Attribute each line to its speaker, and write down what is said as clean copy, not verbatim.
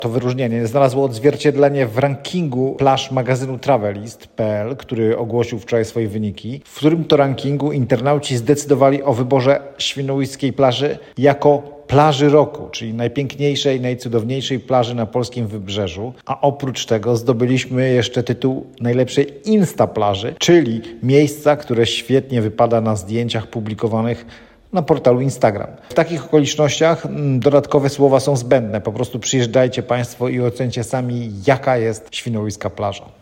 Speaker 1: To wyróżnienie znalazło odzwierciedlenie w rankingu plaż magazynu Travelist.pl, który ogłosił wczoraj swoje wyniki, w którym to rankingu internauci zdecydowali o wyborze świnoujskiej plaży jako plaży roku, czyli najpiękniejszej, najcudowniejszej plaży na polskim wybrzeżu, a oprócz tego zdobyliśmy jeszcze tytuł najlepszej Insta plaży, czyli miejsca, które świetnie wypada na zdjęciach publikowanych na portalu Instagram. W takich okolicznościach dodatkowe słowa są zbędne. Po prostu przyjeżdżajcie Państwo i ocencie sami, jaka jest świnoujska plaża.